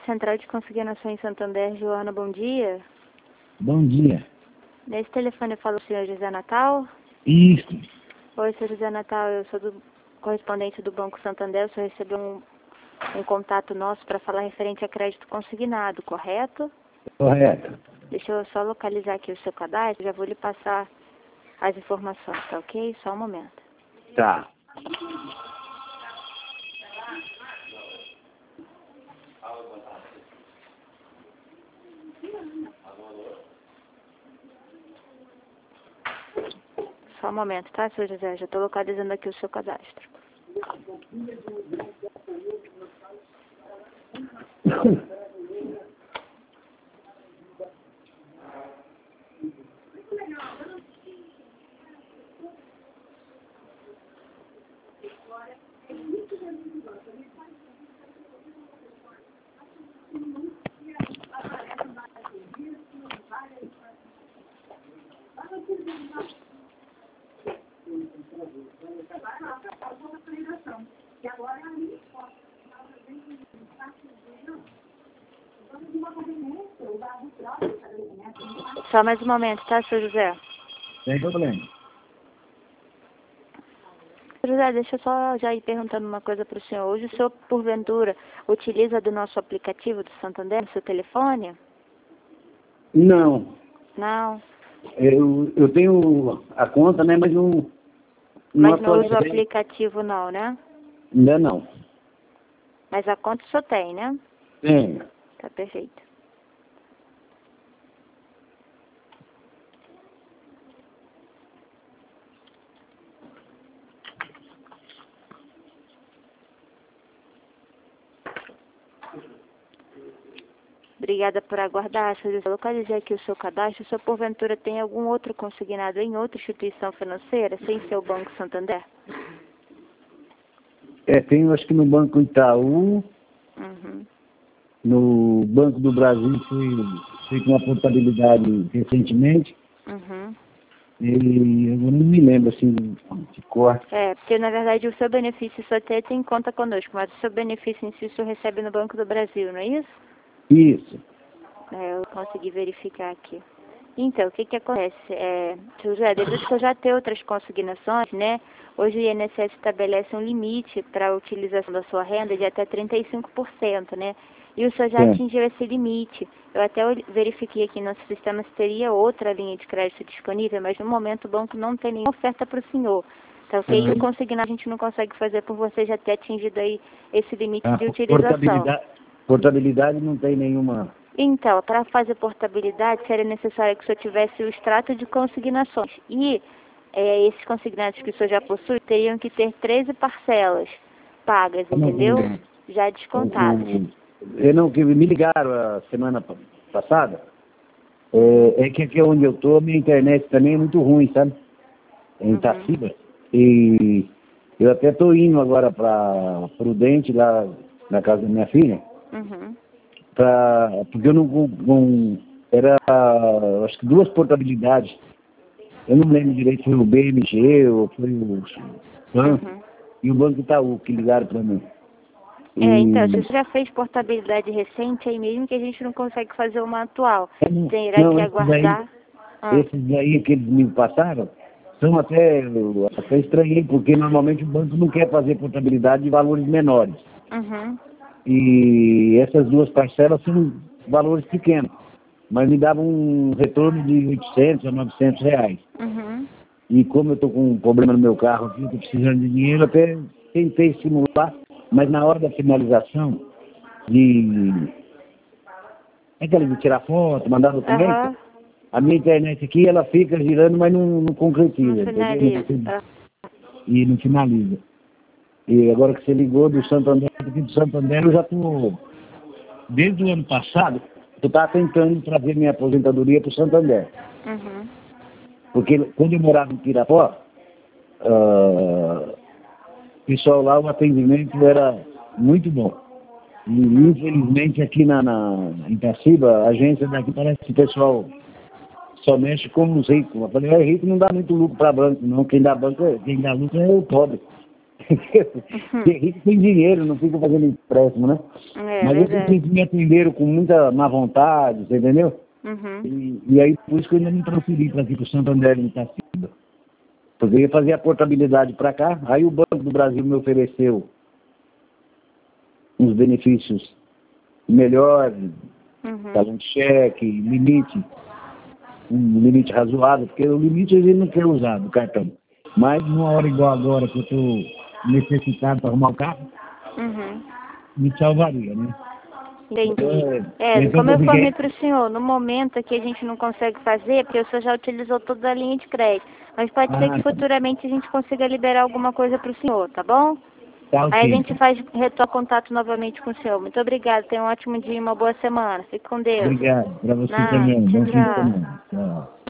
Central de Consignação em Santander, Joana, bom dia. Bom dia. Nesse telefone fala o senhor José Natal? Isso. Oi, senhor José Natal, eu sou do correspondente do Banco Santander. O senhor recebeu um contato nosso para falar referente a crédito consignado, correto? Correto. Deixa eu só localizar aqui o seu cadastro, já vou lhe passar as informações, tá ok? Só um momento. Tá. Só um momento, tá, senhor José? Já estou localizando aqui o seu cadastro. Só mais um momento, tá, senhor José? Sem problema. José, deixa eu só já ir perguntando uma coisa para o senhor. Hoje o senhor, porventura, utiliza do nosso aplicativo do Santander no seu telefone? Não. Não. Eu tenho a conta, né? Mas não Mas não usa o atualizei. aplicativo não, né? Ainda não. Mas a conta só tem, né? Tenho. Tá perfeito. Obrigada por aguardar, senhor José. Localizei aqui o seu cadastro. O senhor, porventura, tem algum outro consignado em outra instituição financeira, sem ser o Banco Santander? Tenho acho que no Banco Itaú, Uhum. no Banco do Brasil fui com uma portabilidade recentemente. Uhum. E eu não me lembro assim de cor. Porque na verdade o seu benefício só tem conta conosco, mas o seu benefício em si o senhor recebe no Banco do Brasil, não é isso? Isso. Eu consegui verificar aqui. Então, o que acontece? Seu José, devido que eu já tenho outras consignações, né? Hoje o INSS estabelece um limite para a utilização da sua renda de até 35%, né? E o senhor já atingiu esse limite. Eu até verifiquei aqui no nosso sistema se teria outra linha de crédito disponível, mas no momento o banco não tem nenhuma oferta para o senhor. Tá ok? E o consignado a gente não consegue fazer por você já ter atingido aí esse limite de utilização. Portabilidade não tem nenhuma. Então, para fazer portabilidade, seria necessário que o senhor tivesse o extrato de consignações. E esses consignados que o senhor já possui teriam que ter 13 parcelas pagas, entendeu? Já descontadas. Que me ligaram a semana passada. Que aqui onde eu tô, minha internet também é muito ruim, sabe? Em Itaciba. E eu até tô indo agora para Prudente, lá na casa da minha filha. Uhum. Porque eu não era, acho que 2 portabilidades. Eu não lembro direito se foi o BMG ou foi o e o Banco Itaú que ligaram para mim. Então, se você já fez portabilidade recente, aí mesmo que a gente não consegue fazer uma atual. Terá que aguardar. Esses aí que eles me passaram, são até estranhei, porque normalmente o banco não quer fazer portabilidade de valores menores. Uhum. E essas 2 parcelas são valores pequenos, mas me davam um retorno de 800 a 900 reais. Uhum. E como eu estou com um problema no meu carro aqui, estou precisando de dinheiro, até tentei simular, mas na hora da finalização, aquela de tirar foto, mandar documento, a minha internet aqui, ela fica girando, mas não concretiza. Não finaliza. E não finaliza. E agora que você ligou do Santander, aqui do Santander, eu já estou, desde o ano passado, eu estava tentando trazer minha aposentadoria para o Santander. Uhum. Porque quando eu morava em Pirapó, o pessoal lá, o atendimento era muito bom. E infelizmente aqui em Itaciba, a agência daqui parece que o pessoal só mexe com os ricos. Eu falei, rico não dá muito lucro para banco, não. Quem dá lucro é o pobre. Porque rico tem dinheiro, não fica fazendo empréstimo, né? Mas eles me atenderam com muita má vontade, você entendeu? E aí, por isso que eu ainda me transferi para aqui, para o Santander em Itacíba. Porque eu ia fazer a portabilidade para cá, aí o Banco do Brasil me ofereceu uns benefícios melhores, talão de cheque, limite, um limite razoável, porque o limite ele não quer usar do cartão. Mas numa hora igual agora, que eu estou necessitado para arrumar o carro, me salvaria, né? Entendi. Como eu falei para o senhor, no momento aqui a gente não consegue fazer, porque o senhor já utilizou toda a linha de crédito. Mas pode ser que futuramente a gente consiga liberar alguma coisa para o senhor, tá bom? Tá, Aí a gente retoma contato novamente com o senhor. Muito obrigada, tenha um ótimo dia e uma boa semana. Fique com Deus. Obrigado, para você também. Bom fim de semana. Tchau.